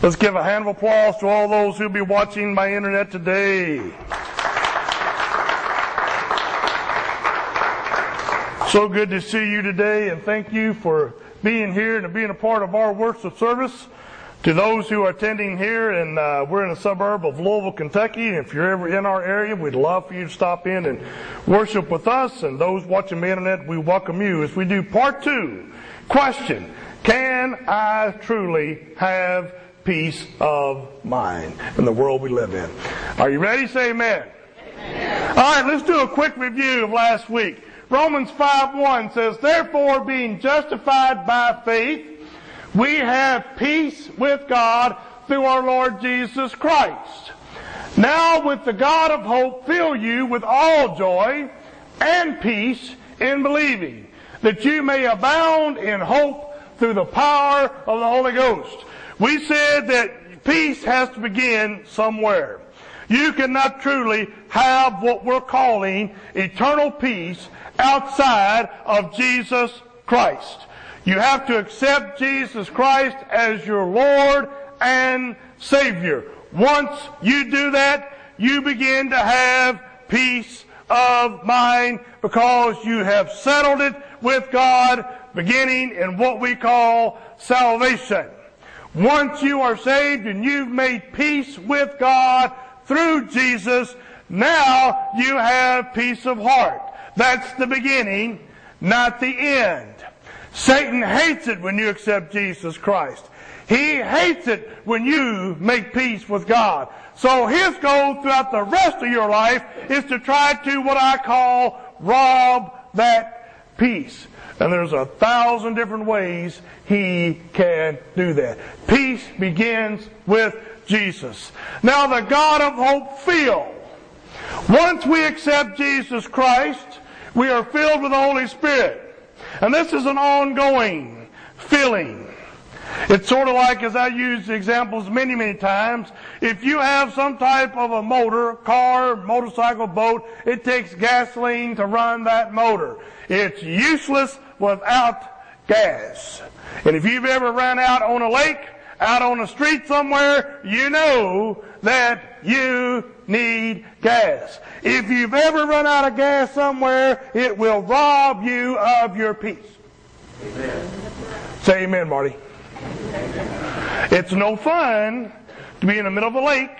Let's give a hand of applause to all those who'll be watching my internet today. So good to see you today, and thank you for being here and being a part of our worship service. To those who are attending here, and we're in a suburb of Louisville, Kentucky. If you're ever in our area, we'd love for you to stop in and worship with us. And those watching the internet, we welcome you as we do part 2. Question: can I truly have peace of mind in the world we live in? Are you ready? Say amen. Amen. All right, let's do a quick review of last week. Romans 5:1 says, "Therefore, being justified by faith, we have peace with God through our Lord Jesus Christ. Now with the God of hope fill you with all joy and peace in believing, that you may abound in hope through the power of the Holy Ghost." We said that peace has to begin somewhere. You cannot truly have what we're calling eternal peace outside of Jesus Christ. You have to accept Jesus Christ as your Lord and Savior. Once you do that, you begin to have peace of mind because you have settled it with God, beginning in what we call salvation. Once you are saved and you've made peace with God through Jesus, now you have peace of heart. That's the beginning, not the end. Satan hates it when you accept Jesus Christ. He hates it when you make peace with God. So his goal throughout the rest of your life is to try to, what I call, rob that peace. And there's 1,000 different ways he can do that. Peace begins with Jesus. Now the God of hope fill. Once we accept Jesus Christ, we are filled with the Holy Spirit. And this is an ongoing filling. It's sort of like, as I use examples many, many times, if you have some type of a motor, car, motorcycle, boat, it takes gasoline to run that motor. It's useless without gas. And if you've ever run out on a lake, out on the street somewhere, you know that you need gas. If you've ever run out of gas somewhere, it will rob you of your peace. Amen. Say amen, Marty. Amen. It's no fun to be in the middle of a lake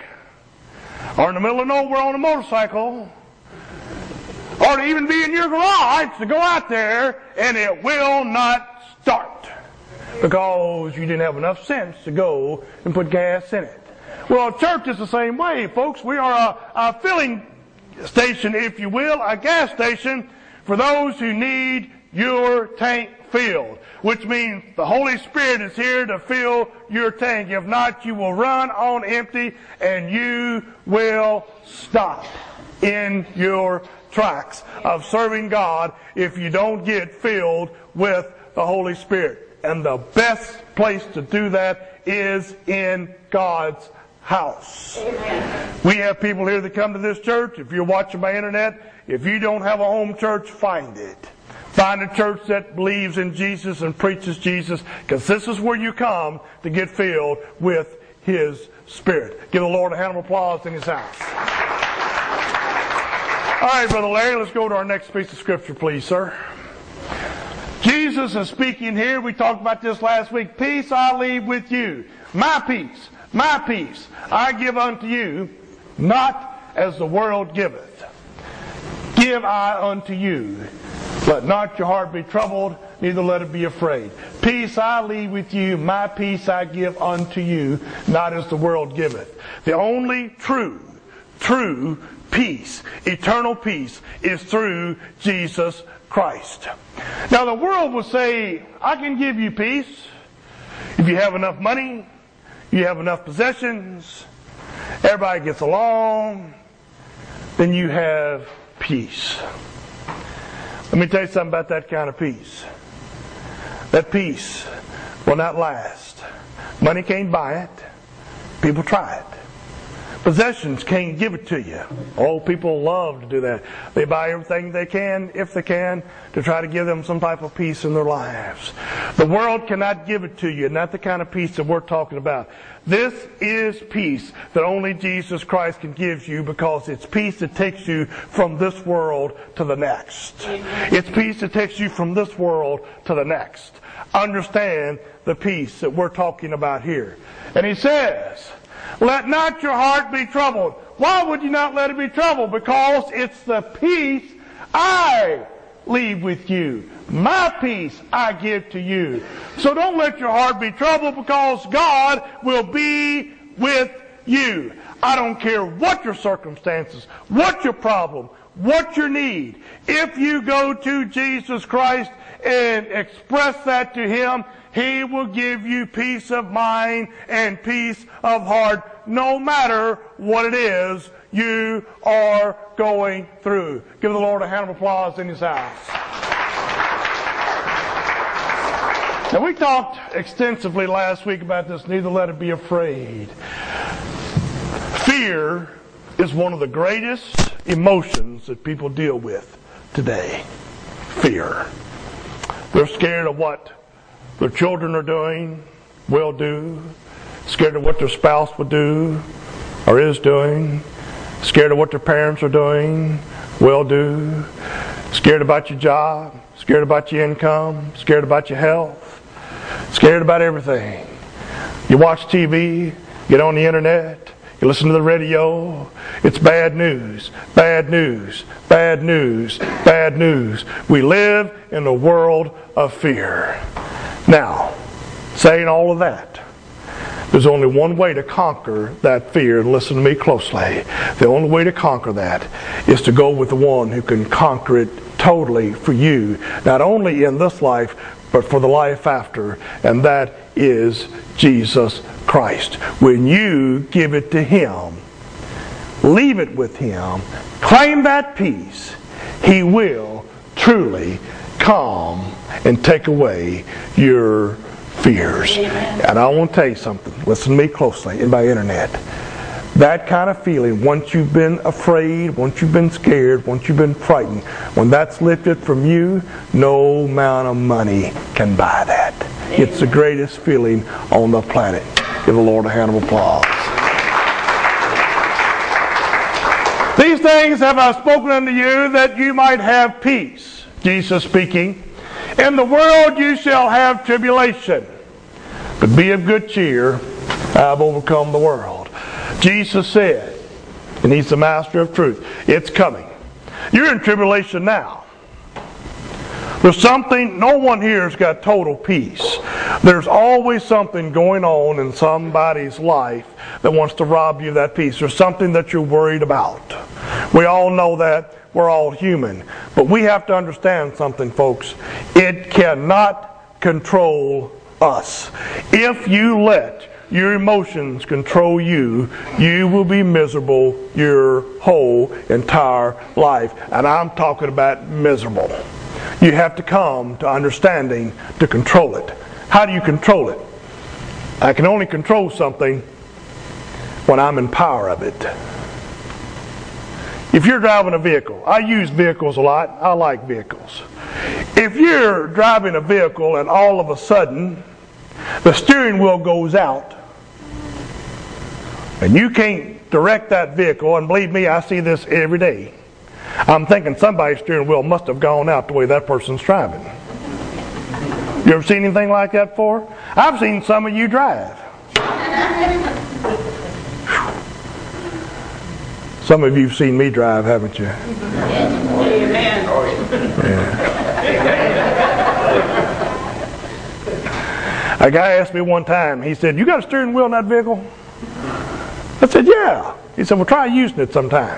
or in the middle of nowhere on a motorcycle, or to even be in your garage to go out there and it will not start because you didn't have enough sense to go and put gas in it. Well, church is the same way, folks. We are a filling station, if you will, a gas station for those who need your tank filled, which means the Holy Spirit is here to fill your tank. If not, you will run on empty and you will stop in your tracks of serving God if you don't get filled with the Holy Spirit. And the best place to do that is in God's house. Amen. We have people here that come to this church. If you're watching by internet, if you don't have a home church, find it. Find a church that believes in Jesus and preaches Jesus, because this is where you come to get filled with His Spirit. Give the Lord a hand of applause in His house. All right, Brother Larry, let's go to our next piece of Scripture, please, sir. Jesus is speaking here. We talked about this last week. Peace I leave with you. My peace I give unto you, not as the world giveth. Give I unto you. Let not your heart be troubled, neither let it be afraid. Peace I leave with you, my peace I give unto you, not as the world giveth. The only true peace, eternal peace, is through Jesus Christ. Now the world will say, I can give you peace if you have enough money, you have enough possessions, everybody gets along, then you have peace. Let me tell you something about that kind of peace. That peace will not last. Money can't buy it. People try it. Possessions can't give it to you. Oh, people love to do that. They buy everything they can, if they can, to try to give them some type of peace in their lives. The world cannot give it to you, not the kind of peace that we're talking about. This is peace that only Jesus Christ can give you, because it's peace that takes you from this world to the next. It's peace that takes you from this world to the next. Understand the peace that we're talking about here. And he says, let not your heart be troubled. Why would you not let it be troubled? Because it's the peace I leave with you. My peace I give to you. So don't let your heart be troubled, because God will be with you. I don't care what your circumstances, what your problem, what your need. If you go to Jesus Christ and express that to Him, He will give you peace of mind and peace of heart, no matter what it is you are going through. Give the Lord a hand of applause in His house. Now, we talked extensively last week about this, neither let it be afraid. Fear is one of the greatest emotions that people deal with today. Fear. They're scared of what their children are doing, will do, scared of what their spouse will do or is doing, scared of what their parents are doing, will do, scared about your job, scared about your income, scared about your health, scared about everything. You watch TV, get on the internet, you listen to the radio, it's bad news, bad news, bad news, bad news. We live in a world of fear. Now, saying all of that, there's only one way to conquer that fear, and listen to me closely. The only way to conquer that is to go with the one who can conquer it totally for you, not only in this life, but for the life after, and that is Jesus Christ. When you give it to Him, leave it with Him, claim that peace, He will truly calm and take away your fears. Amen. And I want to tell you something. Listen to me closely in my internet. That kind of feeling, once you've been afraid, once you've been scared, once you've been frightened, when that's lifted from you, no amount of money can buy that. Amen. It's the greatest feeling on the planet. Give the Lord a hand of applause. These things have I spoken unto you, that you might have peace. Jesus speaking. In the world you shall have tribulation, but be of good cheer, I have overcome the world. Jesus said, and He's the master of truth, it's coming. You're in tribulation now. There's something, no one here has got total peace. There's always something going on in somebody's life that wants to rob you of that peace. There's something that you're worried about. We all know that. We're all human. But we have to understand something, folks. It cannot control us. If you let your emotions control you, you will be miserable your whole entire life. And I'm talking about miserable. You have to come to understanding to control it. How do you control it? I can only control something when I'm in power of it. If you're driving a vehicle, I use vehicles a lot. I like vehicles. If you're driving a vehicle and all of a sudden the steering wheel goes out and you can't direct that vehicle, and believe me, I see this every day. I'm thinking somebody's steering wheel must have gone out the way that person's driving. You ever seen anything like that before? I've seen some of you drive. Some of you have seen me drive, haven't you? Amen. Yeah. A guy asked me one time, he said, "You got a steering wheel in that vehicle?" I said, "Yeah." He said, "Well, try using it sometime."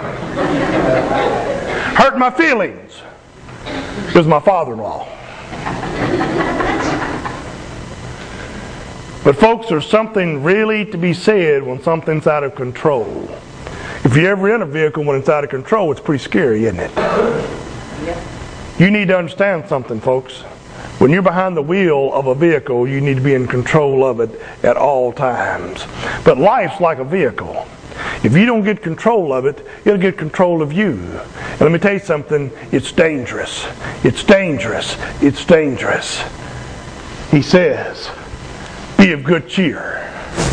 Hurt my feelings. It was my father-in-law. But folks, there's something really to be said when something's out of control. If you're ever in a vehicle when it's out of control, it's pretty scary, isn't it? You need to understand something, folks. When you're behind the wheel of a vehicle, you need to be in control of it at all times. But life's like a vehicle. If you don't get control of it, it'll get control of you. And let me tell you something, it's dangerous. It's dangerous. It's dangerous. He says, be of good cheer.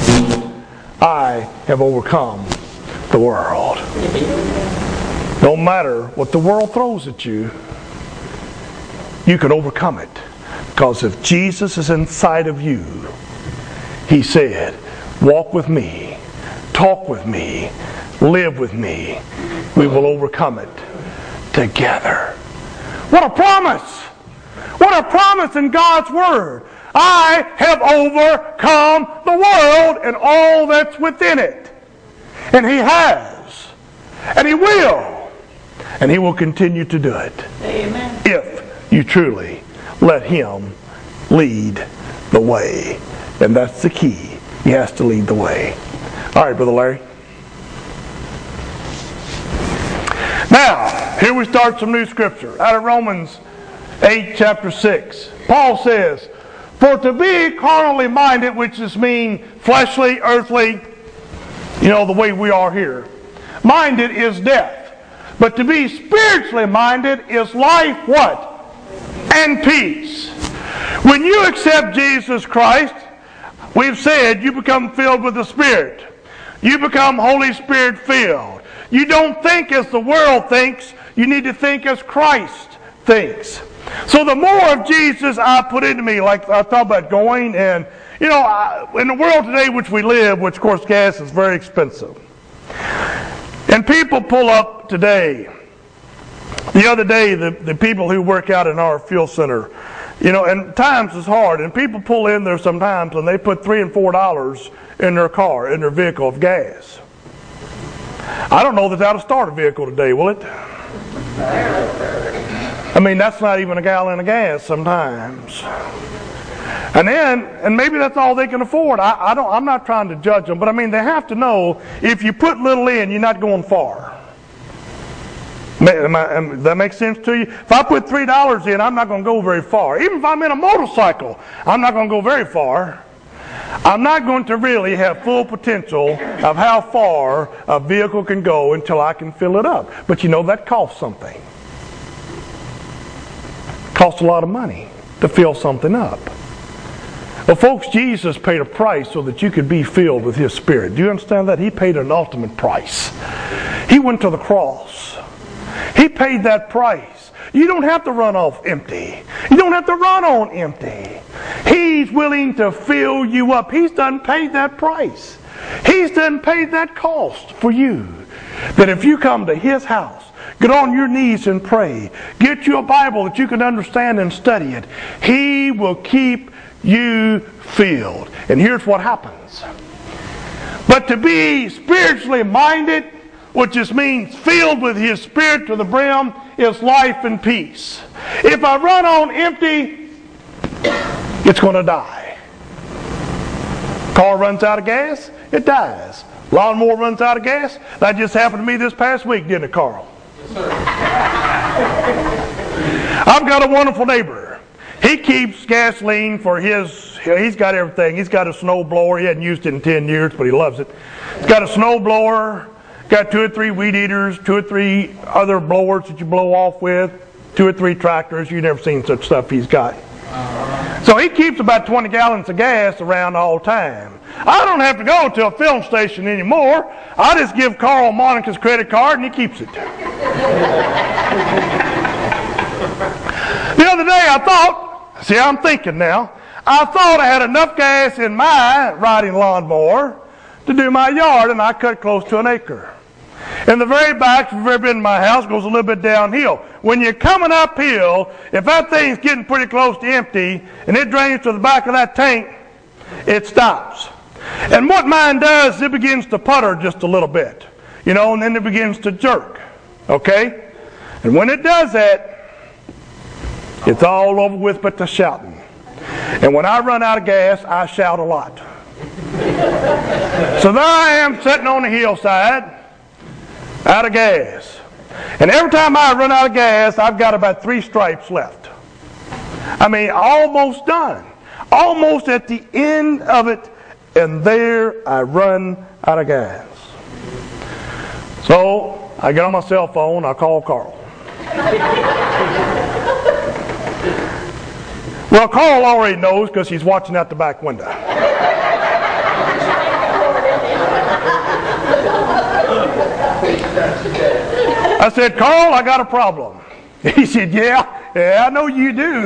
I have overcome the world. No matter what the world throws at you, you can overcome it. Because if Jesus is inside of you, he said, walk with me, talk with me, live with me. We will overcome it together. What a promise! What a promise in God's Word. I have overcome the world and all that's within it. And he has. And he will. And he will continue to do it. Amen. If you truly let him lead the way. And that's the key. He has to lead the way. All right, Brother Larry. Now, here we start some new scripture. Out of Romans 8, chapter 6. Paul says, for to be carnally minded, which is mean fleshly, earthly, the way we are here. Minded is death. But to be spiritually minded is life, what? And peace. When you accept Jesus Christ, we've said you become filled with the Spirit. You become Holy Spirit filled. You don't think as the world thinks. You need to think as Christ thinks. So the more of Jesus I put into me, like I thought about going, and in the world today which we live, which of course gas is very expensive. And people pull up today. The other day, the people who work out in our fuel center, and times is hard, and people pull in there sometimes and they put $3 and $4 in their car, in their vehicle of gas. I don't know that that'll start a vehicle today, will it? I mean, that's not even a gallon of gas sometimes. And maybe that's all they can afford. I'm not trying to judge them, but I mean, they have to know if you put little in, you're not going far. Does that make sense to you? If I put $3 in, I'm not going to go very far. Even if I'm in a motorcycle, I'm not going to go very far. I'm not going to really have full potential of how far a vehicle can go until I can fill it up. But that costs something. It costs a lot of money to fill something up. Well, folks, Jesus paid a price so that you could be filled with His Spirit. Do you understand that? He paid an ultimate price. He went to the cross. He paid that price. You don't have to run off empty. You don't have to run on empty. He's willing to fill you up. He's done paid that price. He's done paid that cost for you. That if you come to His house, get on your knees and pray, get you a Bible that you can understand and study it, He will keep you filled. And here's what happens. But to be spiritually minded, which just means filled with His Spirit to the brim, is life and peace. If I run on empty, it's going to die. Car runs out of gas, it dies. Lawnmower runs out of gas. That just happened to me this past week, didn't it, Carl? Yes, sir. I've got a wonderful neighbor. He keeps gasoline for he's got everything. He's got a snow blower. He hasn't used it in 10 years, but he loves it. He's got a snow blower, got 2 or 3 weed eaters, 2 or 3 other blowers that you blow off with, 2 or 3 tractors. You've never seen such stuff he's got. So he keeps about 20 gallons of gas around all the time. I don't have to go to a filling station anymore. I just give Carl Monica's credit card and he keeps it. The other day I thought, I'm thinking now, I thought I had enough gas in my riding lawnmower to do my yard, and I cut close to an acre. In the very back, if you've ever been in my house, goes a little bit downhill. When you're coming uphill, if that thing's getting pretty close to empty, and it drains to the back of that tank, it stops. And what mine does, it begins to putter just a little bit, and then it begins to jerk, okay? And when it does that, it's all over with but the shouting. And when I run out of gas, I shout a lot. So there I am sitting on the hillside, out of gas. And every time I run out of gas, I've got about 3 stripes left. I mean, almost done. Almost at the end of it, and there I run out of gas. So I get on my cell phone, I call Carl. Well, Carl already knows because he's watching out the back window. I said, Carl, I got a problem. He said, yeah, I know you do.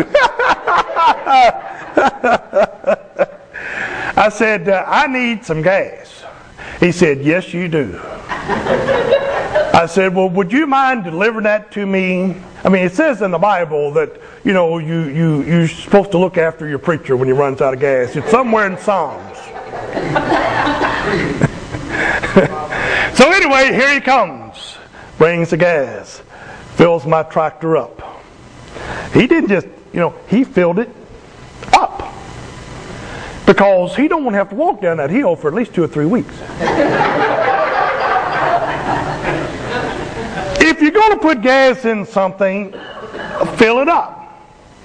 I said, I need some gas. He said, yes, you do. I said, well, would you mind delivering that to me? I mean, it says in the Bible that, you know, you're supposed to look after your preacher when he runs out of gas. It's somewhere in Psalms. So anyway, here he comes. Brings the gas. Fills my tractor up. He didn't just, he filled it up. Because he don't want to have to walk down that hill for at least 2 or 3 weeks. If you're going to put gas in something, fill it up.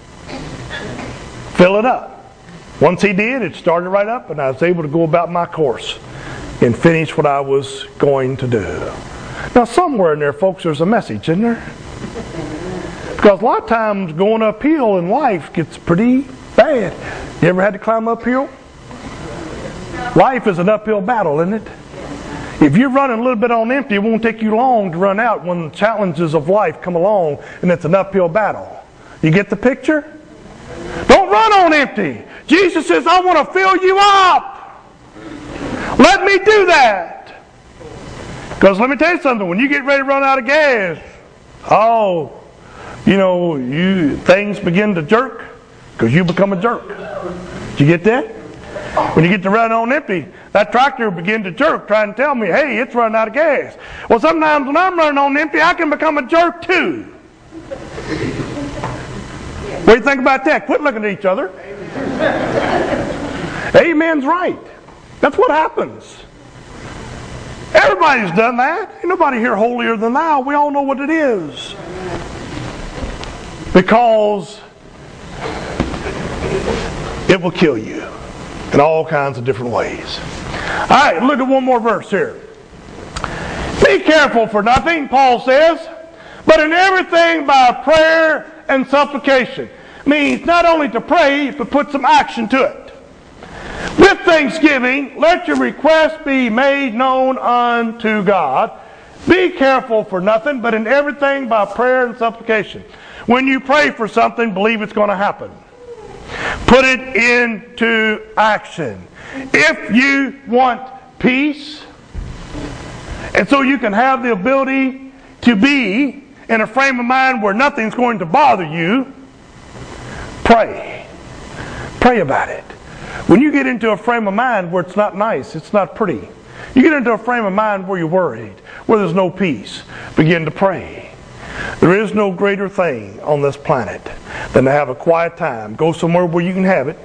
Fill it up. Once he did, it started right up, and I was able to go about my course and finish what I was going to do. Now, somewhere in there, folks, there's a message, isn't there? Because a lot of times going uphill in life gets pretty bad. You ever had to climb uphill? Life is an uphill battle, isn't it? If you're running a little bit on empty, it won't take you long to run out when the challenges of life come along and it's an uphill battle. You get the picture? Don't run on empty. Jesus says, I want to fill you up. Let me do that. Because let me tell you something, when you get ready to run out of gas, things begin to jerk because you become a jerk. Did you get that? When you get to run on empty, that tractor will begin to jerk, trying to tell me, hey, it's running out of gas. Well, sometimes when I'm running on empty, I can become a jerk too. What do you think about that? Quit looking at each other. Amen's right. That's what happens. Everybody's done that. Ain't nobody here holier than thou. We all know what it is. Because it will kill you in all kinds of different ways. All right, look at one more verse here. Be careful for nothing, Paul says, but in everything by prayer and supplication. Means not only to pray, but put some action to it. With thanksgiving, let your requests be made known unto God. Be careful for nothing, but in everything by prayer and supplication. When you pray for something, believe it's going to happen. Put it into action. If you want peace, and so you can have the ability to be in a frame of mind where nothing's going to bother you, pray. Pray about it. When you get into a frame of mind where it's not nice, it's not pretty, you get into a frame of mind where you're worried, where there's no peace, begin to pray. There is no greater thing on this planet than to have a quiet time. Go somewhere where you can have it.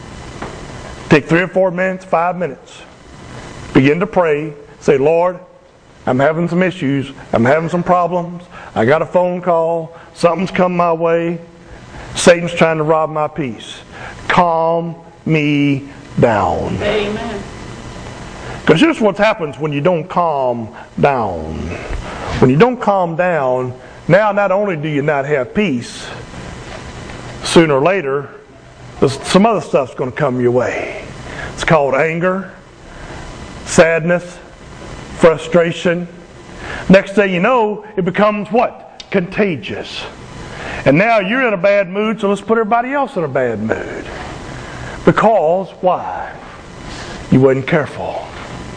Take 3 or 4 minutes, 5 minutes. Begin to pray. Say, Lord, I'm having some issues. I'm having some problems. I got a phone call. Something's come my way. Satan's trying to rob my peace. Calm me down. Amen. Because here's what happens when you don't calm down. When you don't calm down, now not only do you not have peace, sooner or later, some other stuff's going to come your way. It's called anger, sadness, frustration. Next thing you know, it becomes what? Contagious. And now you're in a bad mood, so let's put everybody else in a bad mood. Because, why? You wasn't careful.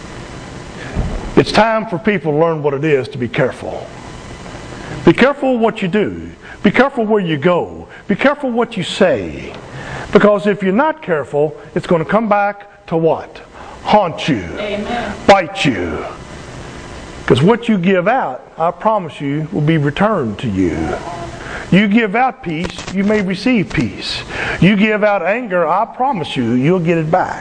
It's time for people to learn what it is to be careful. Be careful what you do. Be careful where you go. Be careful what you say. Because if you're not careful, it's going to come back to what? Haunt you. Amen. Bite you. Because what you give out, I promise you, will be returned to you. You give out peace, you may receive peace. You give out anger, I promise you, you'll get it back.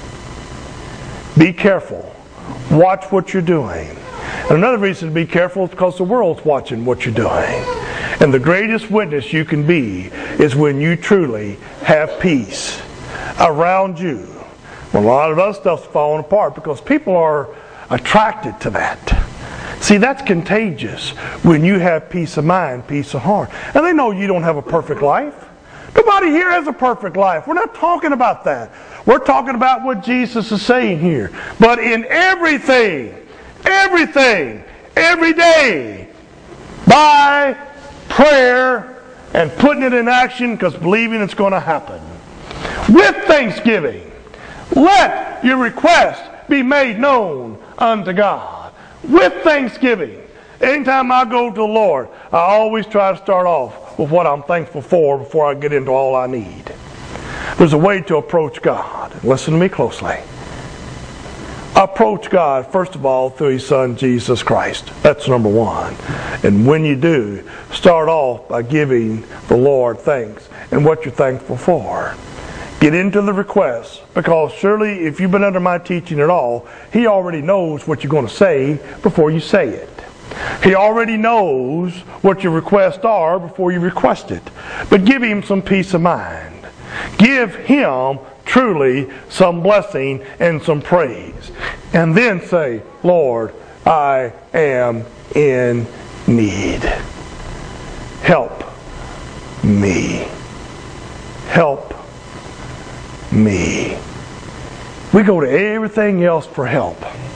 Be careful. Watch what you're doing. And another reason to be careful is because the world's watching what you're doing. And the greatest witness you can be is when you truly have peace around you. Well, a lot of other stuff's falling apart because people are attracted to that. See, that's contagious when you have peace of mind, peace of heart. And they know you don't have a perfect life. Nobody here has a perfect life. We're not talking about that. We're talking about what Jesus is saying here. But in everything, every day, by prayer and putting it in action, because believing it's going to happen. With thanksgiving, let your request be made known unto God. With thanksgiving. Anytime I go to the Lord, I always try to start off with what I'm thankful for before I get into all I need. There's a way to approach God. Listen to me closely. Approach God, first of all, through His Son, Jesus Christ. That's number one. And when you do, start off by giving the Lord thanks and what you're thankful for. Get into the requests, because surely if you've been under my teaching at all, He already knows what you're going to say before you say it. He already knows what your requests are before you request it. But give Him some peace of mind. Give Him truly some blessing and some praise. And then say, Lord, I am in need. Help me. Help me. We go to everything else for help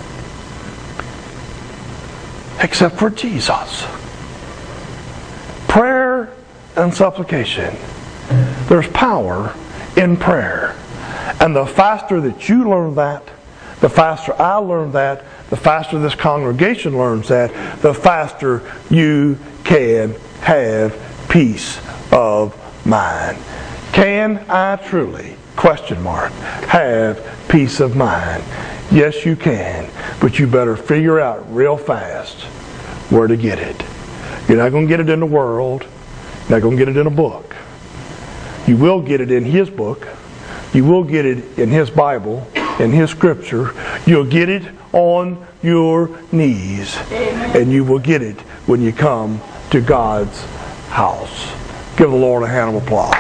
except for Jesus. Prayer and supplication. There's power in prayer. And the faster that you learn that, the faster I learn that, the faster this congregation learns that, the faster you can have peace of mind. Can I truly, have peace of mind? Yes, you can. But you better figure out real fast where to get it. You're not going to get it in the world. You're not going to get it in a book. You will get it in His book. You will get it in His Bible, in His Scripture. You'll get it on your knees. Amen. And you will get it when you come to God's house. Give the Lord a hand of applause.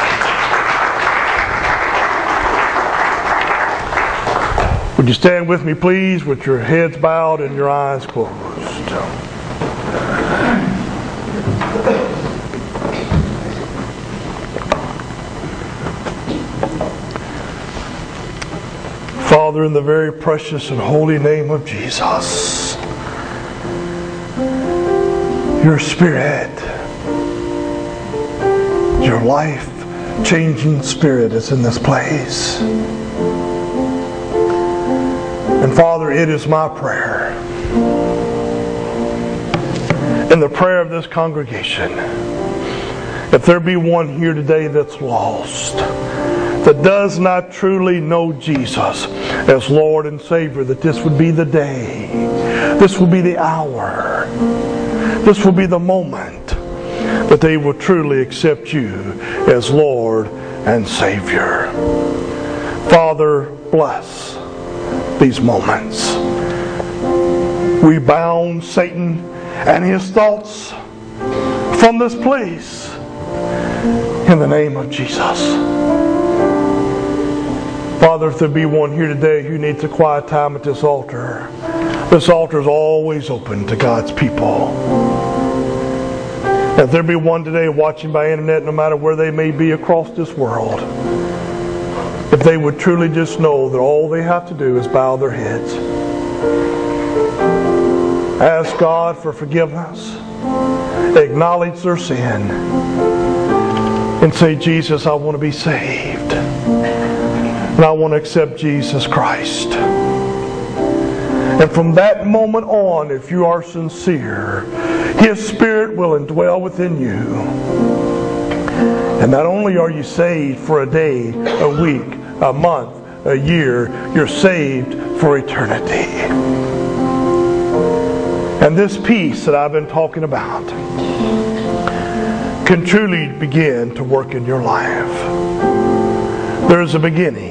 Would you stand with me, please, with your heads bowed and your eyes closed? Father, in the very precious and holy name of Jesus, your Spirit, your life-changing Spirit is in this place. And Father, it is my prayer, and the prayer of this congregation, if there be one here today that's lost, that does not truly know Jesus as Lord and Savior, that this would be the day, this will be the hour, this will be the moment that they will truly accept you as Lord and Savior. Father, bless these moments. We bound Satan and his thoughts from this place in the name of Jesus. Father, if there be one here today who needs a quiet time at this altar is always open to God's people. If there be one today watching by internet, no matter where they may be across this world, if they would truly just know that all they have to do is bow their heads, ask God for forgiveness, acknowledge their sin, and say, Jesus, I want to be saved. And I want to accept Jesus Christ. And from that moment on, if you are sincere, His Spirit will indwell within you. And not only are you saved for a day, a week, a month, a year, you're saved for eternity. And this peace that I've been talking about can truly begin to work in your life. There's a beginning.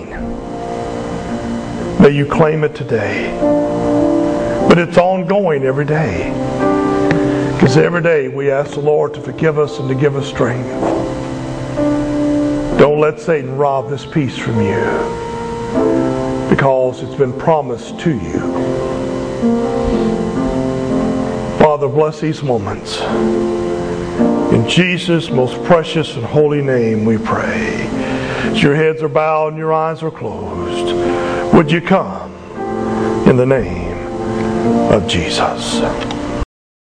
May you claim it today. But it's ongoing every day. Because every day we ask the Lord to forgive us and to give us strength. Don't let Satan rob this peace from you, because it's been promised to you. Father, bless these moments. In Jesus' most precious and holy name we pray. As your heads are bowed and your eyes are closed, would you come in the name of Jesus?